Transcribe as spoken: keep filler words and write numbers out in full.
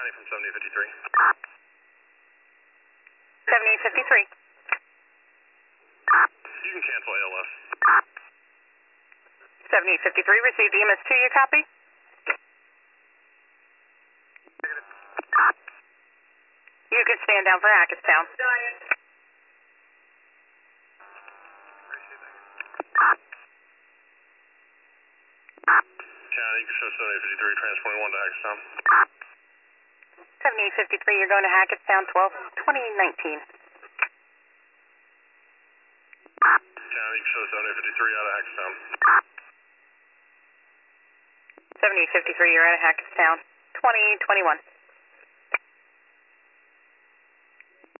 County from seventy fifty-three. seventy fifty-three. You can cancel A L S. seventy fifty-three, received E M S two, you copy? You can stand down for Hackettstown. County, you can show seventy fifty-three, transporting one to Hackettstown. seventy fifty-three, you're going to Hackettstown, twelve twenty nineteen. County, you can show seventy fifty-three out of Hackettstown. seventy fifty-three, you're out of Hackettstown, twenty twenty-one.